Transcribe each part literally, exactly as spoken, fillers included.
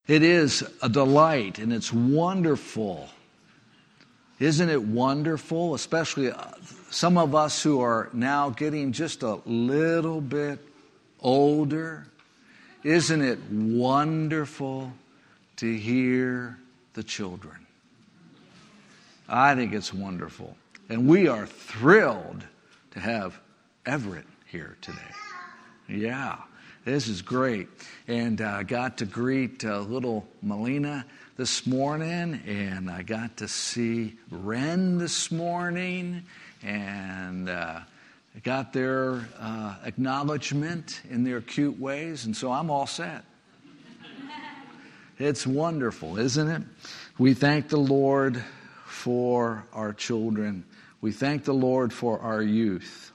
It is a delight, and it's wonderful. Isn't it wonderful? Especially some of us who are now getting just a little bit older. Isn't it wonderful to hear the children? I think it's wonderful. And we are thrilled to have Everett here today. Yeah, this is great. And I uh, got to greet uh, little Melina this morning, and I got to see Ren this morning, and uh, I got their uh, acknowledgement in their cute ways, and so I'm all set. It's wonderful, isn't it? We thank the Lord for our children. We thank the Lord for our youth.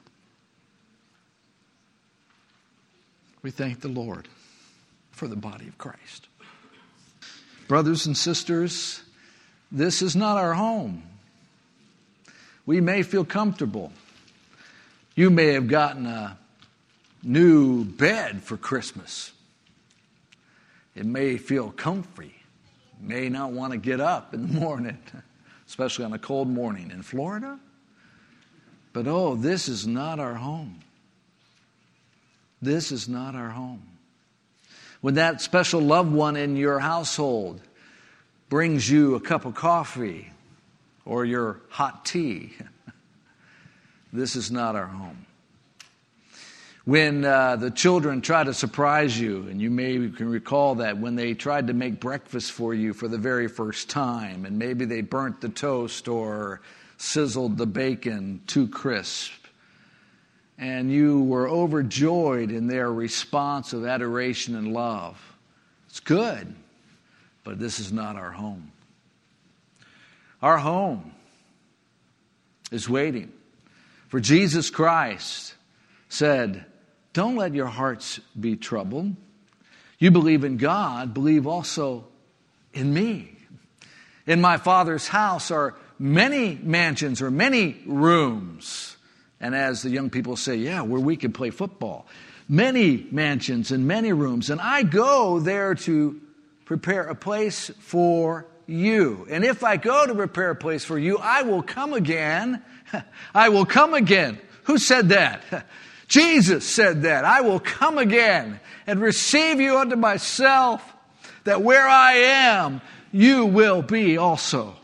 We thank the Lord for the body of Christ. Brothers and sisters, this is not our home. We may feel comfortable. You may have gotten a new bed for Christmas. It may feel comfy. You may not want to get up in the morning, especially on a cold morning in Florida. But oh, this is not our home. This is not our home. When that special loved one in your household brings you a cup of coffee or your hot tea, this is not our home. When uh, the children try to surprise you, and you may can recall that when they tried to make breakfast for you for the very first time, and maybe they burnt the toast or sizzled the bacon too crisp, and you were overjoyed in their response of adoration and love. It's good, but this is not our home. Our home is waiting. For Jesus Christ said, "Don't let your hearts be troubled. You believe in God, believe also in me. In my Father's house are many mansions or many rooms." And as the young people say, yeah, where we can play football. Many mansions and many rooms. And I go there to prepare a place for you. And if I go to prepare a place for you, I will come again. I will come again. Who said that? Jesus said that. I will come again and receive you unto myself, that where I am, you will be also.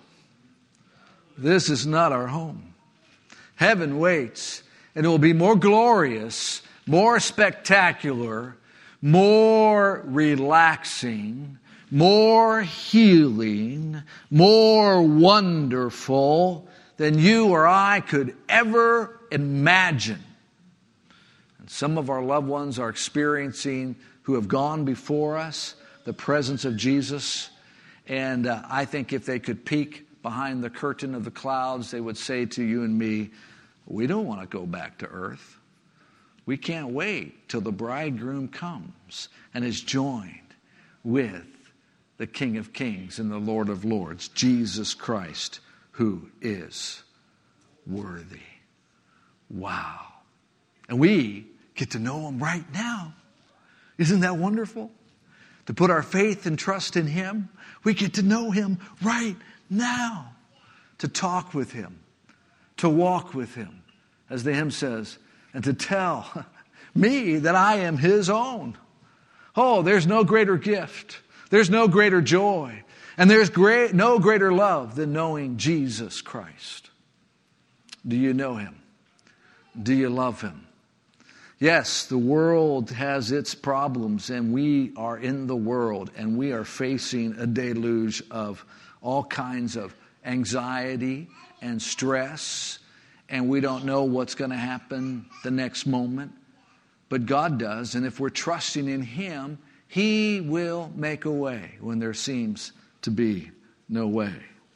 This is not our home. Heaven waits, and it will be more glorious, more spectacular, more relaxing, more healing, more wonderful than you or I could ever imagine. And some of our loved ones are experiencing, who have gone before us, the presence of Jesus. And uh, I think if they could peek behind the curtain of the clouds, they would say to you and me, we don't want to go back to earth. We can't wait till the bridegroom comes and is joined with the King of Kings and the Lord of Lords, Jesus Christ, who is worthy. Wow. And we get to know him right now. Isn't that wonderful? To put our faith and trust in him. We get to know him right now. To talk with him. To walk with him, as the hymn says, and to tell me that I am his own. Oh, there's no greater gift. There's no greater joy. And there's great, no greater love than knowing Jesus Christ. Do you know him? Do you love him? Yes, the world has its problems, and we are in the world, and we are facing a deluge of all kinds of anxiety and stress, and we don't know what's going to happen the next moment. But God does, and if we're trusting in him, he will make a way when there seems to be no way.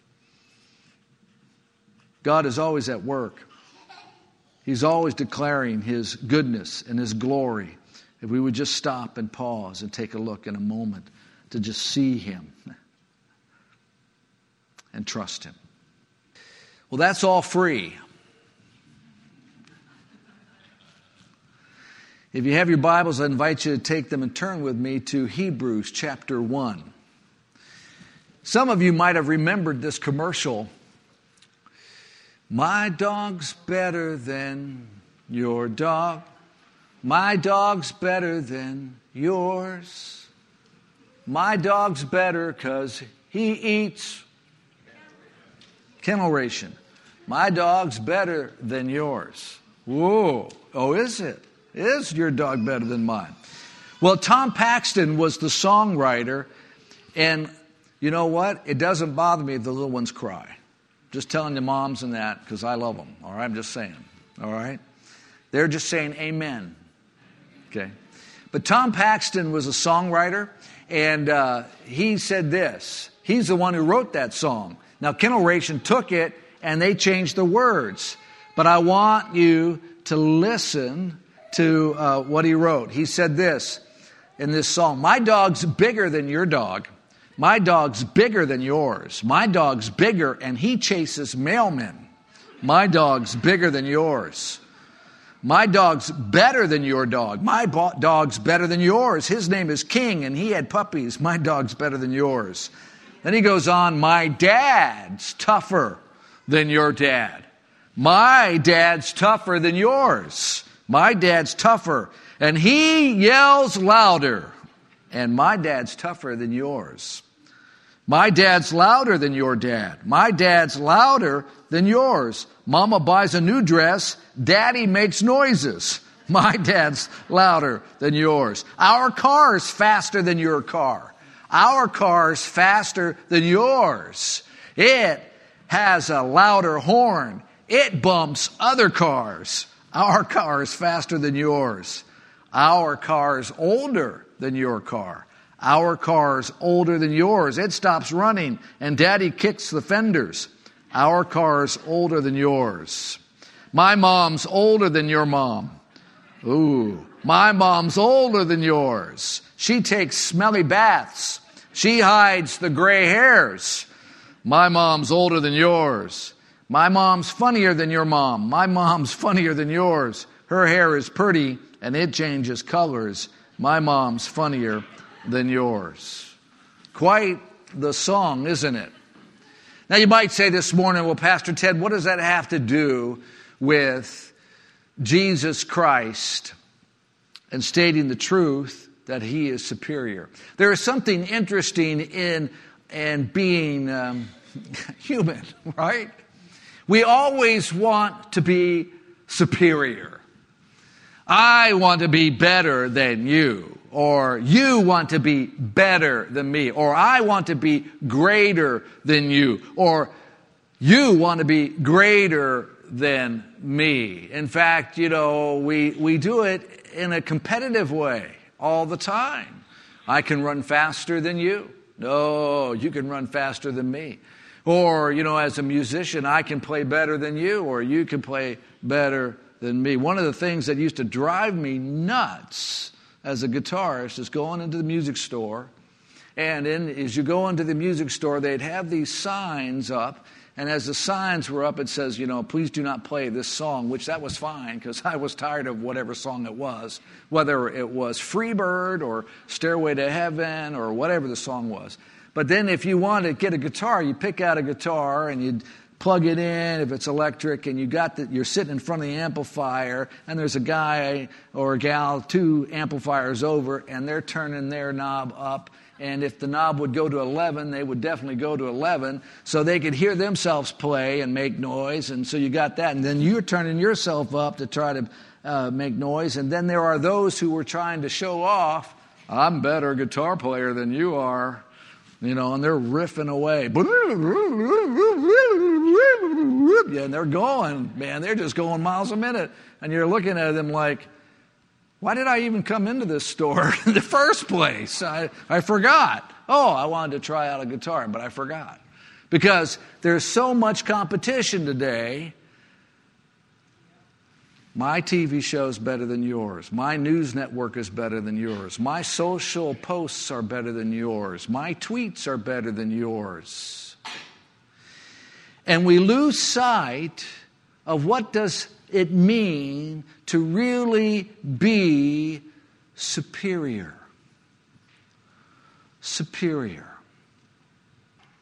God is always at work. He's always declaring his goodness and his glory. If we would just stop and pause and take a look in a moment to just see him and trust him. Well, that's all free. If you have your Bibles, I invite you to take them and turn with me to Hebrews chapter one. Some of you might have remembered this commercial. My dog's better than your dog. My dog's better than yours. My dog's better because he eats kennel ration. My dog's better than yours. Whoa. Oh, is it? Is your dog better than mine? Well, Tom Paxton was the songwriter, and you know what? It doesn't bother me if the little ones cry. Just telling the moms and that, because I love them. All right, I'm just saying. All right? They're just saying amen. Okay? But Tom Paxton was a songwriter, and uh, he said this. He's the one who wrote that song. Now, Kennel Ration took it, and they changed the words. But I want you to listen to uh, what he wrote. He said this in this song. My dog's bigger than your dog. My dog's bigger than yours. My dog's bigger, and he chases mailmen. My dog's bigger than yours. My dog's better than your dog. My bo- dog's better than yours. His name is King, and he had puppies. My dog's better than yours. Then he goes on, my dad's tougher than your dad. My dad's tougher than yours. My dad's tougher, and he yells louder. And my dad's tougher than yours. My dad's louder than your dad. My dad's louder than yours. Mama buys a new dress. Daddy makes noises. My dad's louder than yours. Our car's faster than your car. Our car's faster than yours. It has a louder horn. It bumps other cars. Our car is faster than yours. Our car's older than your car. Our car's older than yours. It stops running and Daddy kicks the fenders. Our car's older than yours. My mom's older than your mom. Ooh, my mom's older than yours. She takes smelly baths. She hides the gray hairs. My mom's older than yours. My mom's funnier than your mom. My mom's funnier than yours. Her hair is pretty and it changes colors. My mom's funnier than yours. Quite the song, isn't it? Now you might say this morning, well, Pastor Ted, what does that have to do with Jesus Christ and stating the truth that he is superior? There is something interesting in, in being um, human, right? We always want to be superior. I want to be better than you. Or you want to be better than me. Or I want to be greater than you. Or you want to be greater than me. In fact, you know, we, we do it in a competitive way all the time. I can run faster than you. No, you can run faster than me. Or, you know, as a musician, I can play better than you. Or you can play better than me. One of the things that used to drive me nuts as a guitarist is going into the music store, and in, as you go into the music store, they'd have these signs up, and as the signs were up, it says, you know, please do not play this song, which that was fine, because I was tired of whatever song it was, whether it was Freebird or Stairway to Heaven or whatever the song was. But then if you want to get a guitar, you pick out a guitar and you plug it in if it's electric, and you got the, you're sitting in front of the amplifier, and there's a guy or a gal two amplifiers over, and they're turning their knob up. And if the knob would go to eleven, they would definitely go to eleven, so they could hear themselves play and make noise. And so you got that, and then you're turning yourself up to try to uh, make noise. And then there are those who were trying to show off. I'm a better guitar player than you are. You know, and they're riffing away. Yeah, and they're going, man, they're just going miles a minute. And you're looking at them like, why did I even come into this store in the first place? I, I forgot. Oh, I wanted to try out a guitar, but I forgot. Because there's so much competition today. My T V show is better than yours. My news network is better than yours. My social posts are better than yours. My tweets are better than yours. And we lose sight of what does it mean to really be superior. Superior.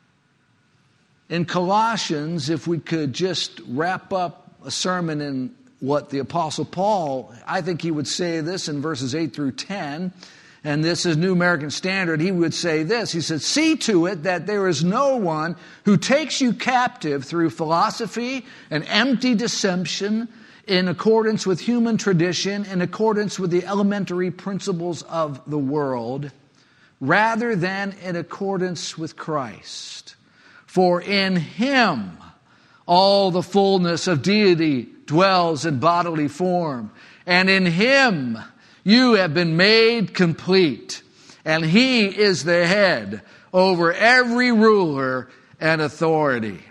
In Colossians, if we could just wrap up a sermon in what the Apostle Paul, I think he would say this in verses eight through ten, and this is New American Standard. He would say this. He said, "See to it that there is no one who takes you captive through philosophy and empty deception, in accordance with human tradition, in accordance with the elementary principles of the world, rather than in accordance with Christ. For in Him all the fullness of deity dwells in bodily form, and in Him you have been made complete, and He is the head over every ruler and authority."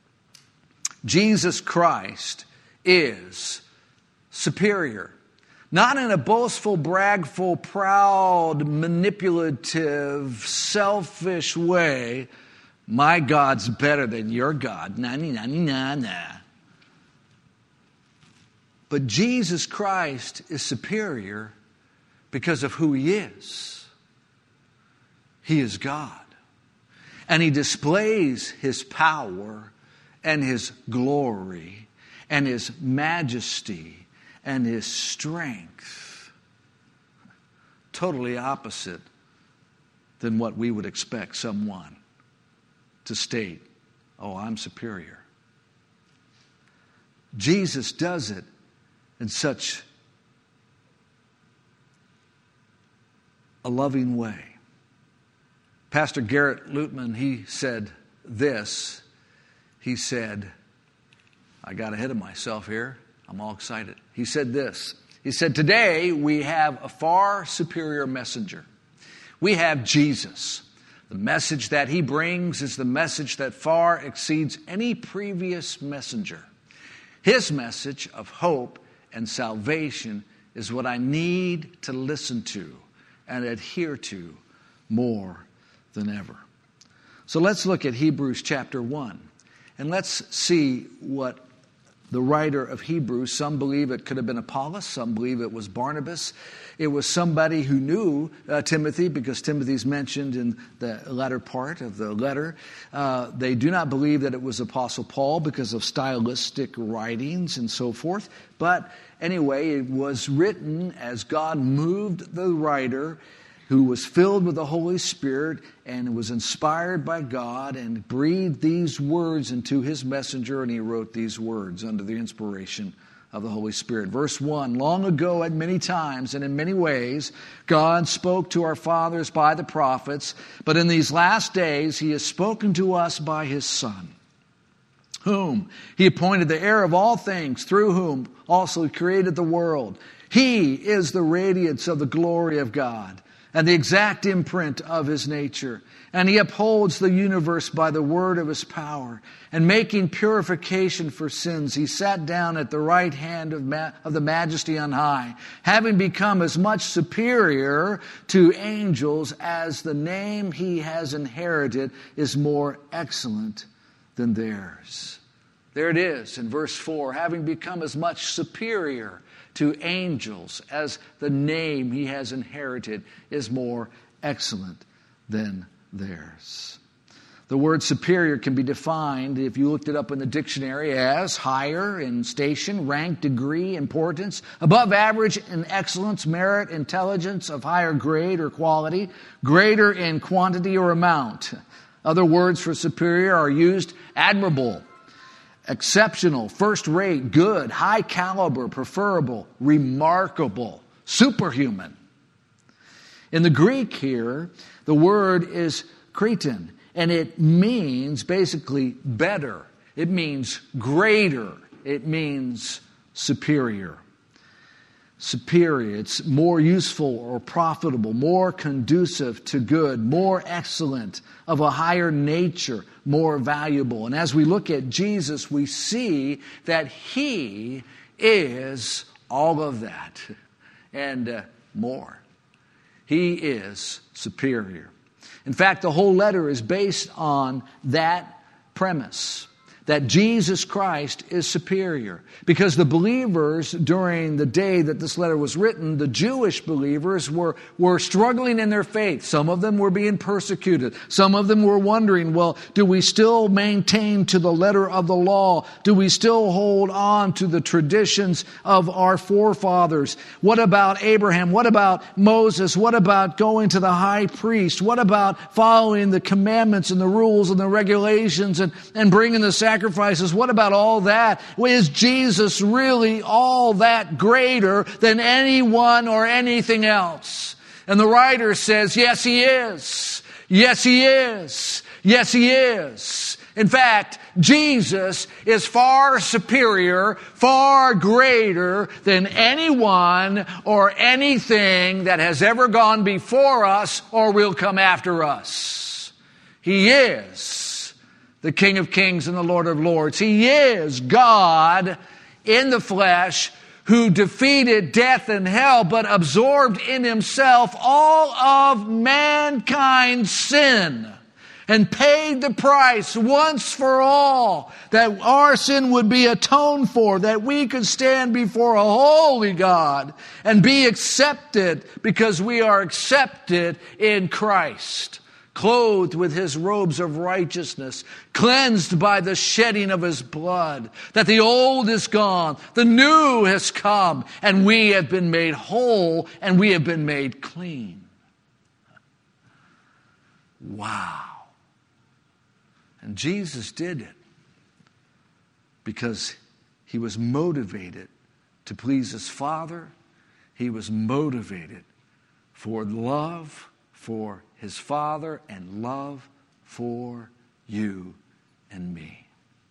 Jesus Christ is superior. Not in a boastful, bragful, proud, manipulative, selfish way. My God's better than your God. Na, na, na, na, na. But Jesus Christ is superior because of who He is. He is God. And He displays His power and His glory and His majesty and His strength. Totally opposite than what we would expect someone to state, "Oh, I'm superior." Jesus does it in such a loving way. Pastor Garrett Lutman, he said this. He said, I got ahead of myself here. I'm all excited. He said this. He said, "Today we have a far superior messenger. We have Jesus. The message that He brings is the message that far exceeds any previous messenger. His message of hope and salvation is what I need to listen to and adhere to more than ever." So let's look at Hebrews chapter one. And let's see what the writer of Hebrews, some believe it could have been Apollos, some believe it was Barnabas. It was somebody who knew uh, Timothy, because Timothy's mentioned in the latter part of the letter. Uh, they do not believe that it was Apostle Paul because of stylistic writings and so forth. But anyway, it was written as God moved the writer, who was filled with the Holy Spirit and was inspired by God and breathed these words into his messenger, and he wrote these words under the inspiration of the Holy Spirit. Verse one, "Long ago at many times and in many ways, God spoke to our fathers by the prophets, but in these last days He has spoken to us by His Son, whom He appointed the heir of all things, through whom also He created the world. He is the radiance of the glory of God and the exact imprint of His nature. And He upholds the universe by the word of His power. And making purification for sins, He sat down at the right hand of, ma- of the Majesty on high, having become as much superior to angels as the name He has inherited is more excellent than theirs." There it is in verse four, having become as much superior to angels as the name He has inherited is more excellent than theirs. The word superior can be defined, if you looked it up in the dictionary, as higher in station, rank, degree, importance, above average in excellence, merit, intelligence, of higher grade or quality, greater in quantity or amount. Other words for superior are used: admirable, exceptional, first-rate, good, high caliber, preferable, remarkable, superhuman. In the Greek here, the word is kriton, and it means basically better. It means greater. It means superior. Superior. It's more useful or profitable, more conducive to good, more excellent, of a higher nature, more valuable. And as we look at Jesus, we see that He is all of that and uh, more. He is superior. In fact, the whole letter is based on that premise, that Jesus Christ is superior. Because the believers during the day that this letter was written, the Jewish believers were, were struggling in their faith. Some of them were being persecuted. Some of them were wondering, well, do we still maintain to the letter of the law? Do we still hold on to the traditions of our forefathers? What about Abraham? What about Moses? What about going to the high priest? What about following the commandments and the rules and the regulations and, and bringing the sacrifices? Sacrifices. What about all that? Is Jesus really all that greater than anyone or anything else? And the writer says, yes, he is. Yes, he is. Yes, he is. In fact, Jesus is far superior, far greater than anyone or anything that has ever gone before us or will come after us. He is the King of Kings and the Lord of Lords. He is God in the flesh who defeated death and hell, but absorbed in himself all of mankind's sin and paid the price once for all that our sin would be atoned for, that we could stand before a holy God and be accepted because we are accepted in Christ. Clothed with his robes of righteousness, cleansed by the shedding of his blood, that the old is gone, the new has come, and we have been made whole, and we have been made clean. Wow. And Jesus did it because he was motivated to please his Father. He was motivated for love for his Father and love for you and me.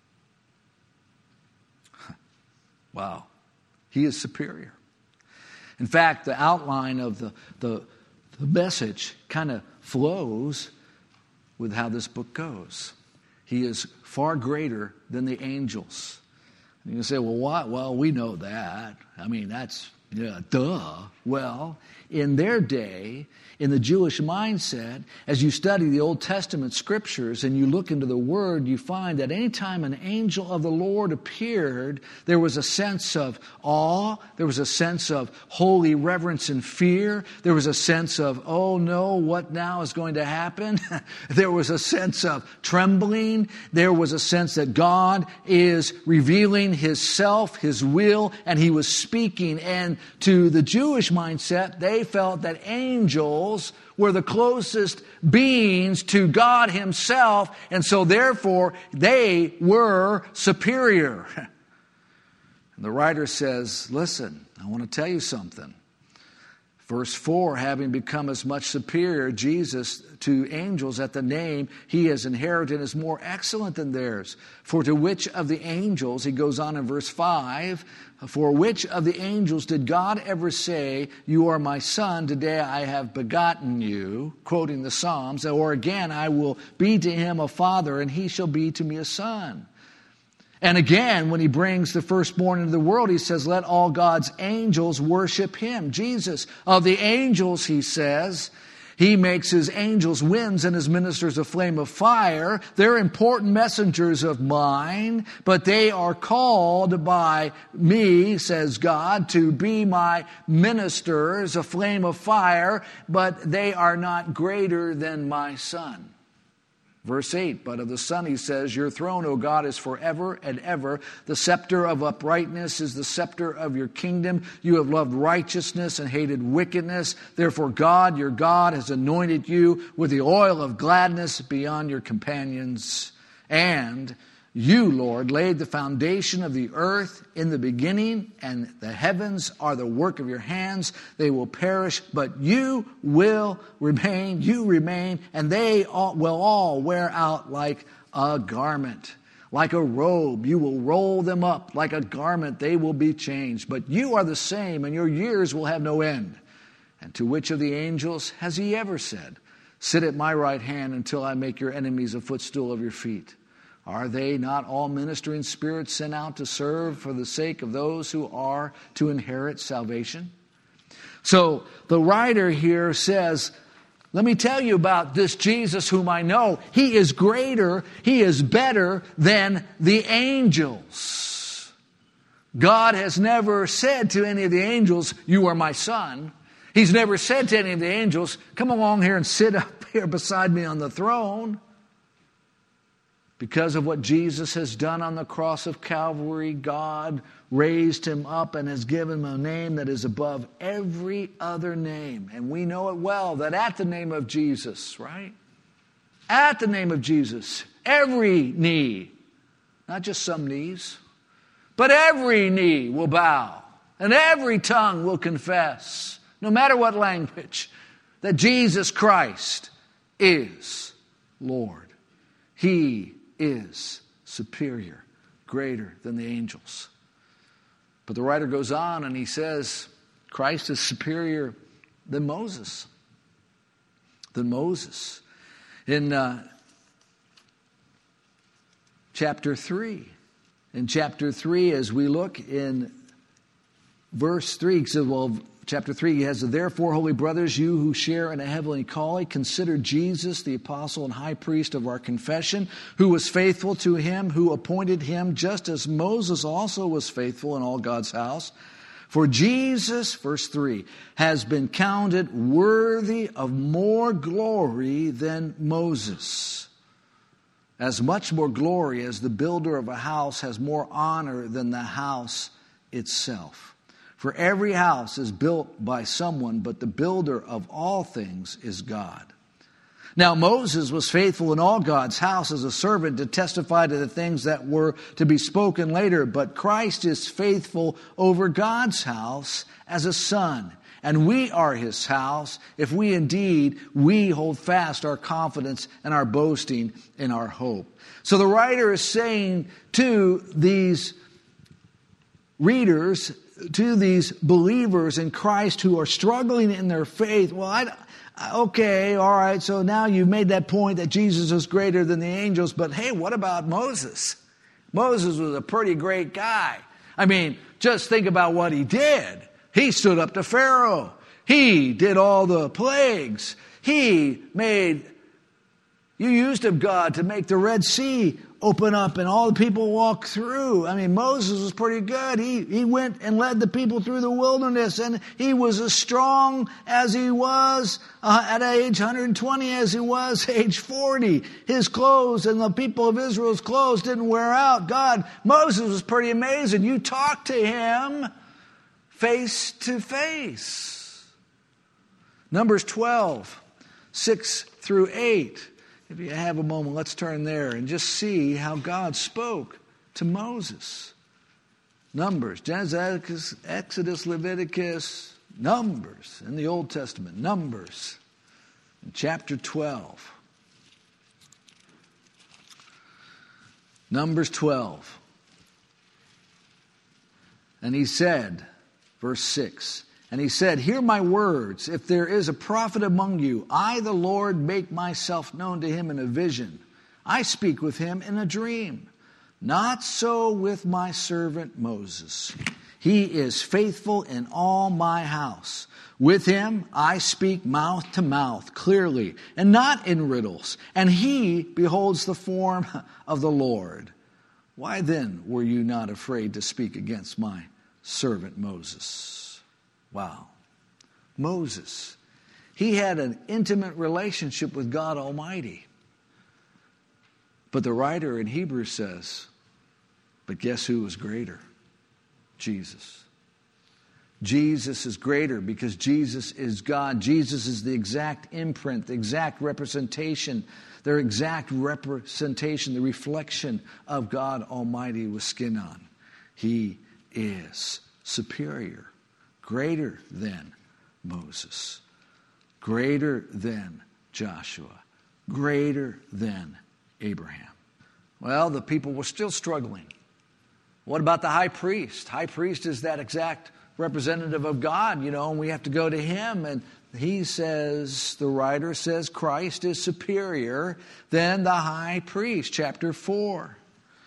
Wow. He is superior. In fact, the outline of the, the, the message kind of flows with how this book goes. He is far greater than the angels. And you can say, well, what? Well, we know that. I mean, that's, yeah, duh. Well, in their day, in the Jewish mindset, as you study the Old Testament scriptures and you look into the Word, you find that any time an angel of the Lord appeared, there was a sense of awe, there was a sense of holy reverence and fear, there was a sense of, oh no, what now is going to happen? There was a sense of trembling, there was a sense that God is revealing His self, His will, and He was speaking. And to the Jewish mindset, they felt that angels were the closest beings to God Himself, and so therefore they were superior. And the writer says, listen, I want to tell you something. Verse four, having become as much superior, Jesus, to angels at the name He has inherited is more excellent than theirs. For to which of the angels, he goes on in verse five, for which of the angels did God ever say, you are my son, today I have begotten you, quoting the Psalms, or again, I will be to him a father, and he shall be to me a son. And again, when He brings the firstborn into the world, He says, let all God's angels worship Him. Jesus, of the angels, He says, He makes His angels winds and His ministers a flame of fire. They're important messengers of mine, but they are called by me, says God, to be my ministers, a flame of fire, but they are not greater than my Son. Verse eight, but of the Son He says, your throne, O God, is forever and ever. The scepter of uprightness is the scepter of your kingdom. You have loved righteousness and hated wickedness. Therefore God, your God, has anointed you with the oil of gladness beyond your companions. And you, Lord, laid the foundation of the earth in the beginning, and the heavens are the work of your hands. They will perish, but you will remain. You remain, and they all, will all wear out like a garment. Like a robe, you will roll them up. Like a garment, they will be changed. But you are the same, and your years will have no end. And to which of the angels has He ever said, sit at my right hand until I make your enemies a footstool of your feet? Are they not all ministering spirits sent out to serve for the sake of those who are to inherit salvation? So the writer here says, Let me tell you about this Jesus whom I know. He is greater, He is better than the angels. God has never said to any of the angels, you are my son. He's never said to any of the angels, come along here and sit up here beside me on the throne. Because of what Jesus has done on the cross of Calvary, God raised Him up and has given Him a name that is above every other name. And we know it well that at the name of Jesus, right? At the name of Jesus, every knee, not just some knees, but every knee will bow and every tongue will confess, no matter what language, that Jesus Christ is Lord. He is superior, greater than the angels. But the writer goes on and he says, Christ is superior than Moses. Than Moses. In uh, chapter three. In chapter three, as we look in verse three, he says, well, chapter three, he has, therefore, holy brothers, you who share in a heavenly calling, consider Jesus, the apostle and high priest of our confession, who was faithful to Him, who appointed Him, just as Moses also was faithful in all God's house. For Jesus, verse three, has been counted worthy of more glory than Moses. As much more glory as the builder of a house has more honor than the house itself. For every house is built by someone, but the builder of all things is God. Now Moses was faithful in all God's house as a servant to testify to the things that were to be spoken later, but Christ is faithful over God's house as a son. And we are His house if we indeed, we hold fast our confidence and our boasting in our hope. So the writer is saying to these readers, to these believers in Christ who are struggling in their faith, well, I, okay, all right, so now you've made that point that Jesus is greater than the angels, but hey, what about Moses? Moses was a pretty great guy. I mean, just think about what he did. He stood up to Pharaoh. He did all the plagues. He made, you used him, God, to make the Red Sea open up and all the people walk through. I mean, Moses was pretty good. He, he went and led the people through the wilderness, and he was as strong as he was uh, at age one hundred twenty as he was age forty. His clothes and the people of Israel's clothes didn't wear out. God, Moses was pretty amazing. You talk to him face to face. Numbers twelve, six through eight. If you have a moment, let's turn there and just see how God spoke to Moses. Numbers, Genesis, Exodus, Leviticus, Numbers in the Old Testament. Numbers in chapter twelve. Numbers twelve. And he said, verse six, and he said, hear my words. If there is a prophet among you, I, the Lord, make myself known to him in a vision. I speak with him in a dream. Not so with my servant Moses. He is faithful in all my house. With him I speak mouth to mouth, clearly, and not in riddles. And he beholds the form of the Lord. Why then were you not afraid to speak against my servant Moses? Wow. Moses. He had an intimate relationship with God Almighty. But the writer in Hebrews says, but guess who was greater? Jesus. Jesus is greater because Jesus is God. Jesus is the exact imprint, the exact representation, their exact representation, the reflection of God Almighty with skin on. He is superior. Greater than Moses, greater than Joshua, greater than Abraham. Well, the people were still struggling. What about the high priest? High priest is that exact representative of God, you know, and we have to go to him. And he says, the writer says, Christ is superior than the high priest, chapter four.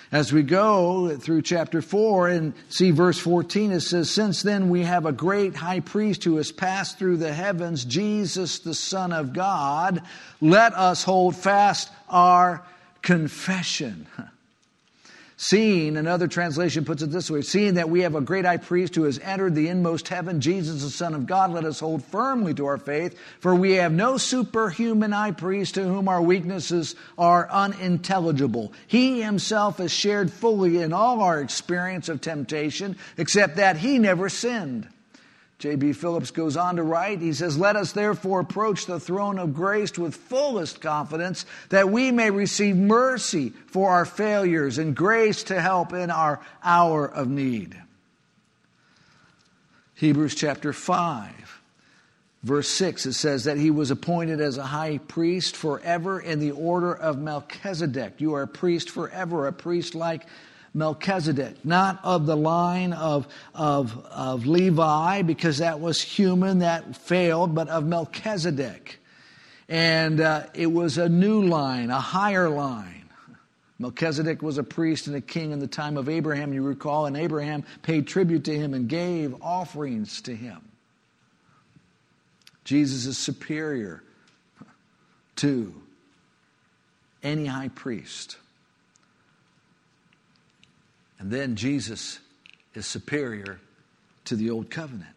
As we go through chapter four and see verse fourteen, it says, "Since then we have a great high priest who has passed through the heavens, Jesus the Son of God. Let us hold fast our confession." Seeing, another translation puts it this way, "Seeing that we have a great high priest who has entered the inmost heaven, Jesus the Son of God, let us hold firmly to our faith, for we have no superhuman high priest to whom our weaknesses are unintelligible. He himself has shared fully in all our experience of temptation, except that he never sinned." J B Phillips goes on to write, he says, "Let us therefore approach the throne of grace with fullest confidence, that we may receive mercy for our failures and grace to help in our hour of need." Hebrews chapter five, verse six, it says that he was appointed as a high priest forever in the order of Melchizedek. You are a priest forever, a priest like Melchizedek, not of the line of, of, of Levi, because that was human, that failed, but of Melchizedek. And uh, it was a new line, a higher line. Melchizedek was a priest and a king in the time of Abraham, you recall, and Abraham paid tribute to him and gave offerings to him. Jesus is superior to any high priest. And then Jesus is superior to the Old Covenant.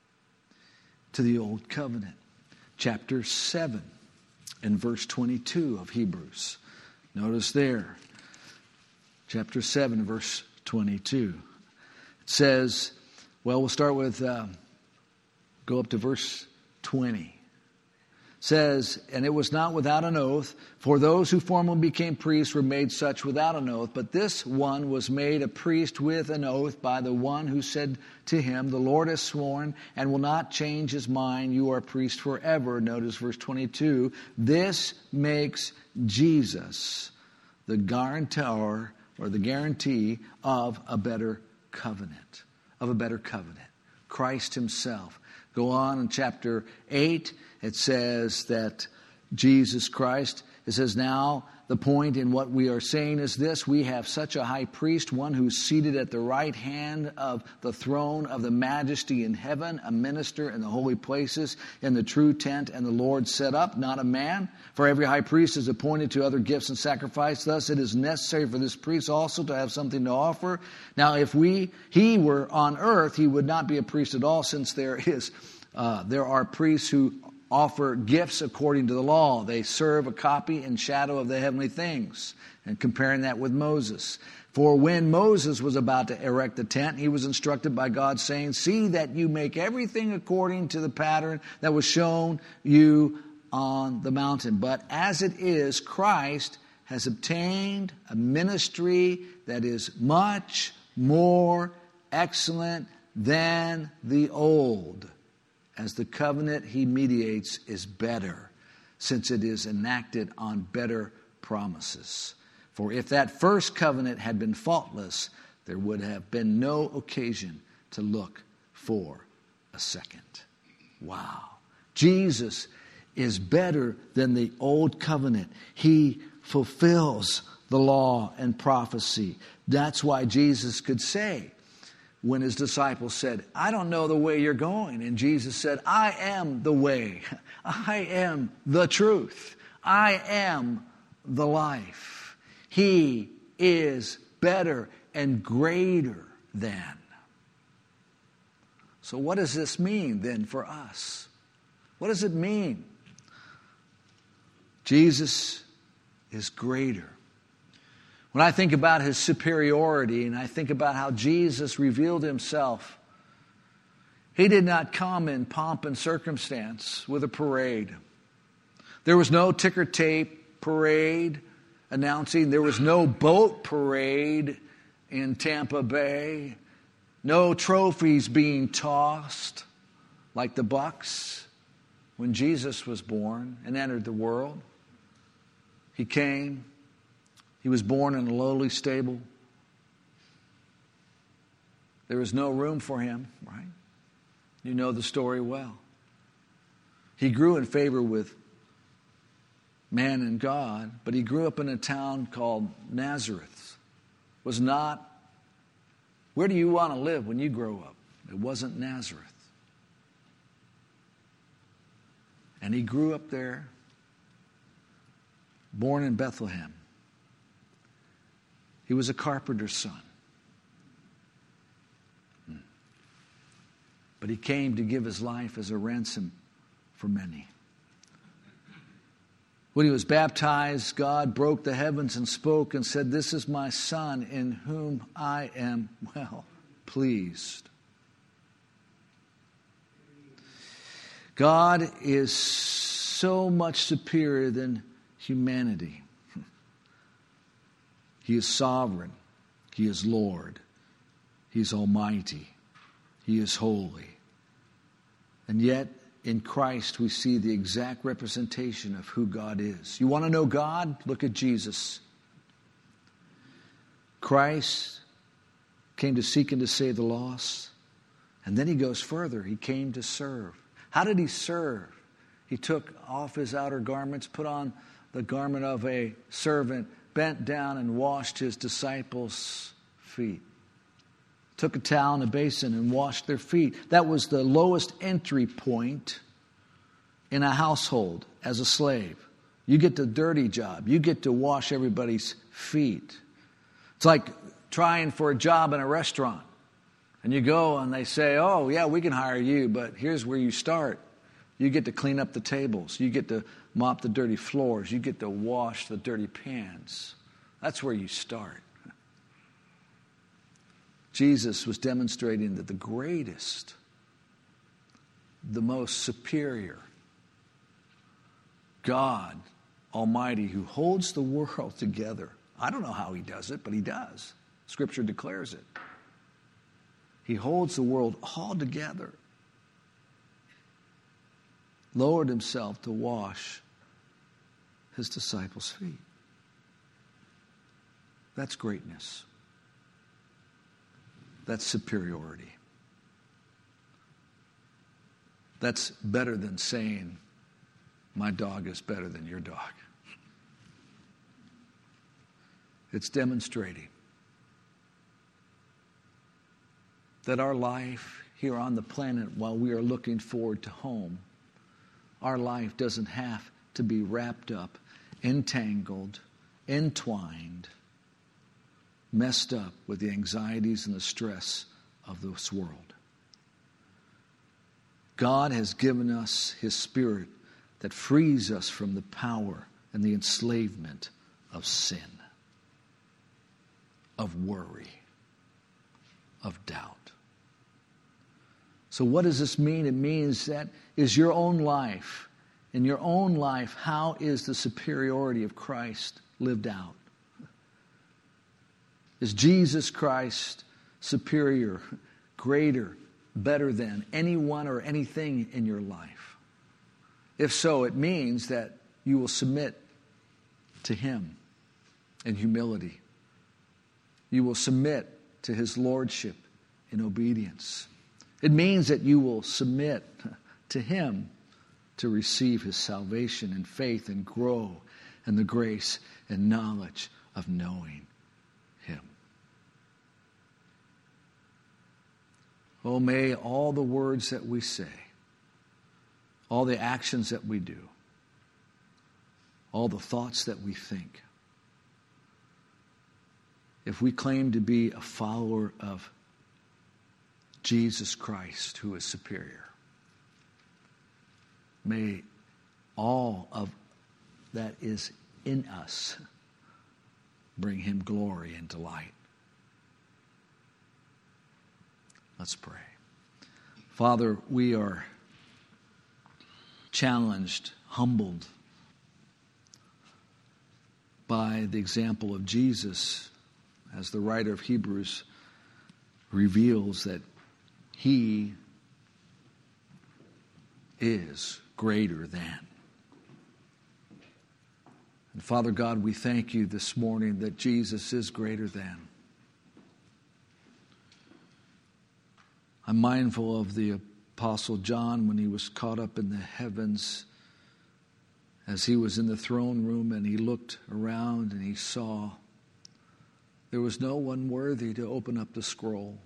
To the Old Covenant. Chapter seven and verse twenty-two of Hebrews. Notice there. Chapter seven, verse twenty-two. It says, well, we'll start with, uh, go up to verse twenty. Says, "And it was not without an oath, for those who formerly became priests were made such without an oath, but this one was made a priest with an oath by the one who said to him, 'The Lord has sworn and will not change his mind. You are a priest forever.'" Notice verse twenty-two. "This makes Jesus the guarantor or the guarantee of a better covenant, of a better covenant. Christ himself." Go on in chapter eight. It says that Jesus Christ, it says, "Now the point in what we are saying is this: we have such a high priest, one who's seated at the right hand of the throne of the majesty in heaven, a minister in the holy places, in the true tent and the Lord set up, not a man. For every high priest is appointed to other gifts and sacrifice. Thus it is necessary for this priest also to have something to offer. Now if we he were on earth, he would not be a priest at all, since there is uh, there are priests who offer gifts according to the law. They serve a copy and shadow of the heavenly things." And comparing that with Moses. "For when Moses was about to erect the tent, he was instructed by God, saying, 'See that you make everything according to the pattern that was shown you on the mountain.' But as it is, Christ has obtained a ministry that is much more excellent than the old, as the covenant he mediates is better, since it is enacted on better promises. For if that first covenant had been faultless, there would have been no occasion to look for a second." Wow. Jesus is better than the old covenant. He fulfills the law and prophecy. That's why Jesus could say, when his disciples said, "I don't know the way you're going," and Jesus said, "I am the way. I am the truth. I am the life." He is better and greater than. So what does this mean then for us? What does it mean? Jesus is greater. When I think about his superiority and I think about how Jesus revealed himself, he did not come in pomp and circumstance with a parade. There was no ticker tape parade announcing. There was no boat parade in Tampa Bay. No trophies being tossed like the Bucks when Jesus was born and entered the world. He came. He was born in a lowly stable. There was no room for him, right? You know the story well. He grew in favor with man and God, but he grew up in a town called Nazareth, was not, where do you want to live when you grow up? It wasn't Nazareth. And he grew up there, born in Bethlehem. He was a carpenter's son. But he came to give his life as a ransom for many. When he was baptized, God broke the heavens and spoke and said, "This is my Son in whom I am well pleased." God is so much superior than humanity. He is sovereign. He is Lord. He is almighty. He is holy. And yet, in Christ, we see the exact representation of who God is. You want to know God? Look at Jesus. Christ came to seek and to save the lost. And then he goes further. He came to serve. How did he serve? He took off his outer garments, put on the garment of a servant, bent down and washed his disciples' feet. Took a towel and a basin and washed their feet. That was the lowest entry point in a household as a slave. You get the dirty job. You get to wash everybody's feet. It's like trying for a job in a restaurant. And you go and they say, "Oh, yeah, we can hire you, but here's where you start. You get to clean up the tables. You get to mop the dirty floors. You get to wash the dirty pans." That's where you start. Jesus was demonstrating that the greatest, the most superior God Almighty, who holds the world together. I don't know how he does it, but he does. Scripture declares it. He holds the world all together. Lowered himself to wash his disciples' feet. That's greatness. That's superiority. That's better than saying, "My dog is better than your dog." It's demonstrating that our life here on the planet, while we are looking forward to home, our life doesn't have to be wrapped up, entangled, entwined, messed up with the anxieties and the stress of this world. God has given us his Spirit that frees us from the power and the enslavement of sin, of worry, of doubt. So what does this mean? It means that is your own life, in your own life, how is the superiority of Christ lived out? Is Jesus Christ superior, greater, better than anyone or anything in your life? If so, it means that you will submit to him in humility. You will submit to his lordship in obedience. It means that you will submit to him to receive his salvation and faith and grow in the grace and knowledge of knowing him. Oh, may all the words that we say, all the actions that we do, all the thoughts that we think, if we claim to be a follower of Jesus Christ, who is superior, may all of that is in us bring him glory and delight. Let's pray. Father, we are challenged, humbled by the example of Jesus, as the writer of Hebrews reveals that he is greater than. And Father God, we thank you this morning that Jesus is greater than. I'm mindful of the Apostle John when he was caught up in the heavens, as he was in the throne room and he looked around and he saw There was no one worthy to open up the scroll.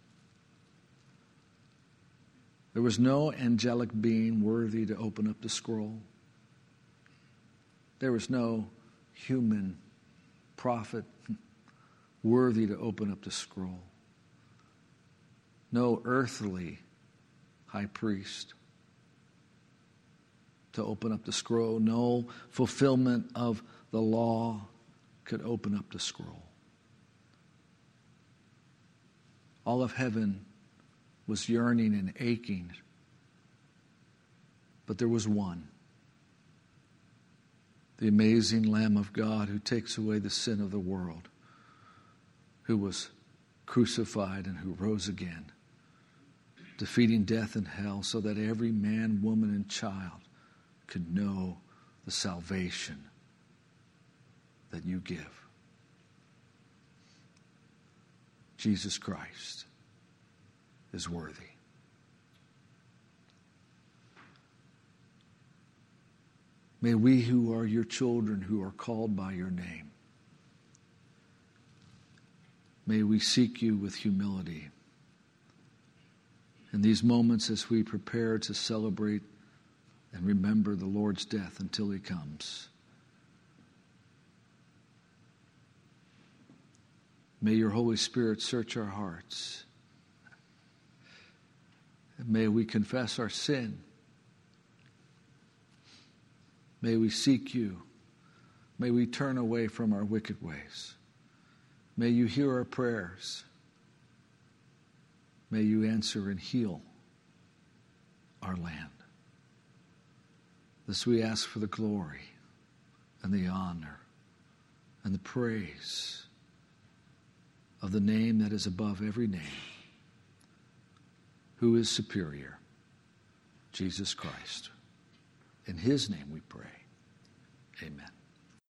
There was no angelic being worthy to open up the scroll. There was no human prophet worthy to open up the scroll. No earthly high priest to open up the scroll. No fulfillment of the law could open up the scroll. All of heaven was yearning and aching. But there was one, the amazing Lamb of God who takes away the sin of the world, who was crucified and who rose again, defeating death and hell so that every man, woman, and child could know the salvation that you give. Jesus Christ is worthy. May we who are your children, who are called by your name, may we seek you with humility. In these moments as we prepare to celebrate and remember the Lord's death until he comes, may your Holy Spirit search our hearts. And may we confess our sin. May we seek you. May we turn away from our wicked ways. May you hear our prayers. May you answer and heal our land. This we ask for the glory and the honor and the praise of the name that is above every name, who is superior, Jesus Christ. In his name we pray. Amen.